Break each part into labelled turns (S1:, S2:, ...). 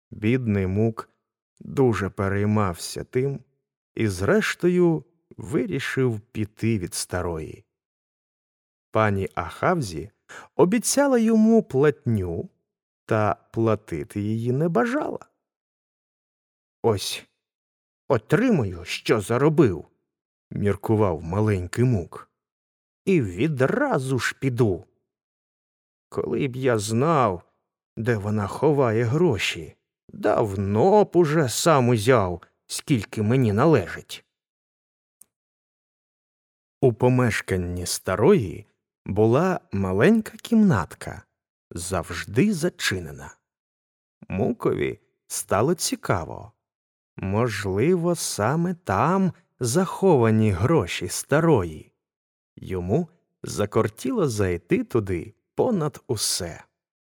S1: Бідний Мук дуже переймався тим і, зрештою, вирішив піти від старої. Пані Ахавзі обіцяла йому платню, та платити її не бажала. «Ось, отримаю, що заробив», – міркував маленький Мук, – «і відразу ж піду. Коли б я знав, де вона ховає гроші, давно б уже сам узяв, скільки мені належить». У помешканні старої була маленька кімнатка, завжди зачинена. Мукові стало цікаво. Можливо, саме там заховані гроші старої. Йому закортіло зайти туди понад усе.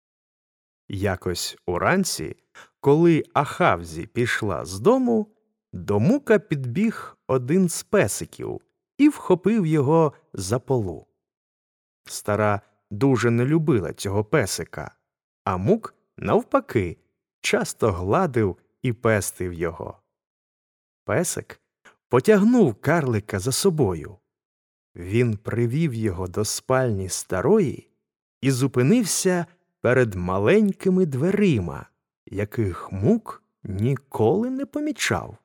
S1: Якось уранці, коли Ахавзі пішла з дому, до Мука підбіг один з песиків і вхопив його за полу. Стара дуже не любила цього песика, а Мук, навпаки, часто гладив і пестив його. Песик потягнув карлика за собою. Він привів його до спальні старої і зупинився перед маленькими дверима, яких Мук ніколи не помічав.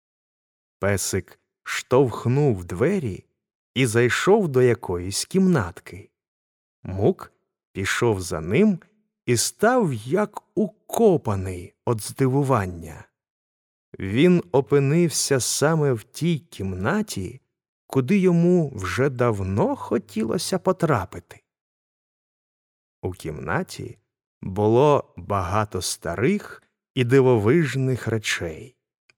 S1: Песик штовхнув двері і зайшов до якоїсь кімнатки. Мук пішов за ним і став як укопаний від здивування. Він опинився саме в тій кімнаті, куди йому вже давно хотілося потрапити. У кімнаті було багато старих і дивовижних речей.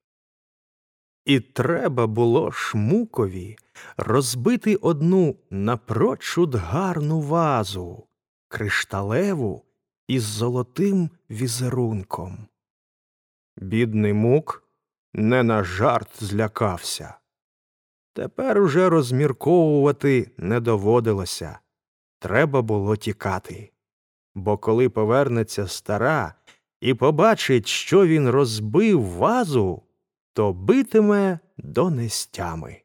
S1: І треба було ж Мукові розбити одну напрочуд гарну вазу, кришталеву із золотим візерунком. Бідний Мук не на жарт злякався. Тепер уже розмірковувати не доводилося. Треба було тікати. Бо коли повернеться стара і побачить, що він розбив вазу, то битиме до нестями.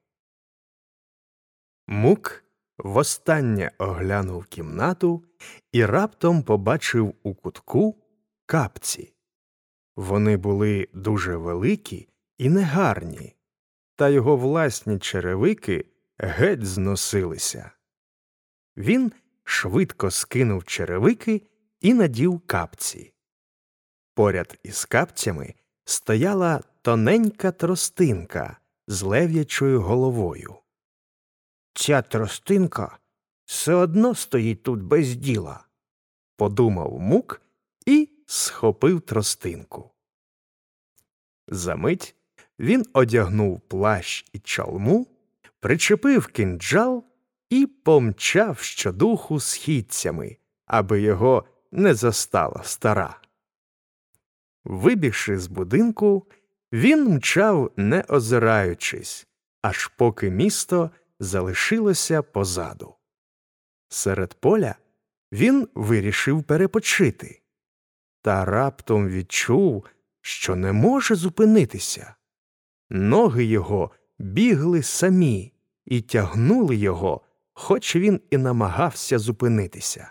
S1: Мук востаннє оглянув кімнату і раптом побачив у кутку капці. Вони були дуже великі і негарні, та його власні черевики геть зносилися. Він швидко скинув черевики і надів капці. Поряд із капцями стояла тоненька тростинка з лев'ячою головою. «Ця тростинка все одно стоїть тут без діла», – подумав Мук і схопив тростинку. Замить він одягнув плащ і чалму, причепив кинджал і помчав щодуху східцями, аби його не застала стара. Вибігши з будинку, він мчав, не озираючись, аж поки місто залишилося позаду. Серед поля він вирішив перепочити. Та раптом відчув, що не може зупинитися. Ноги його бігли самі і тягнули його, хоч він і намагався зупинитися.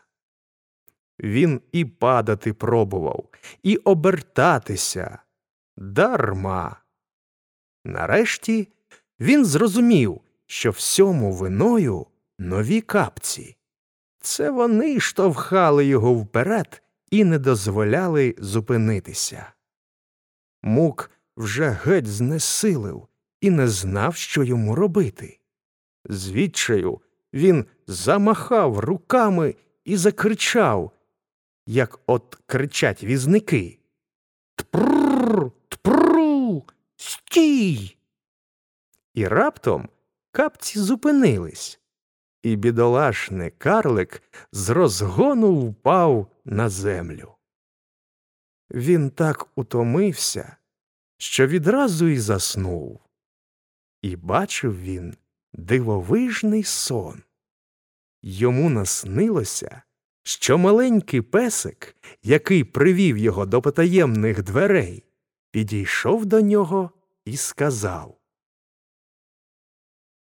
S1: Він і падати пробував, і обертатися. Дарма. Нарешті він зрозумів, що всьому виною нові капці. Це вони штовхали його вперед і не дозволяли зупинитися. Мук вже геть знесилив і не знав, що йому робити. З відчаю він замахав руками і закричав, як от кричать візники: «Тпррр! Тпрру! Стій!» І раптом капці зупинились, і бідолашний карлик з розгону впав на землю. Він так утомився, що відразу й заснув. І бачив він дивовижний сон. Йому наснилося, що маленький песик, який привів його до потаємних дверей, підійшов до нього і сказав: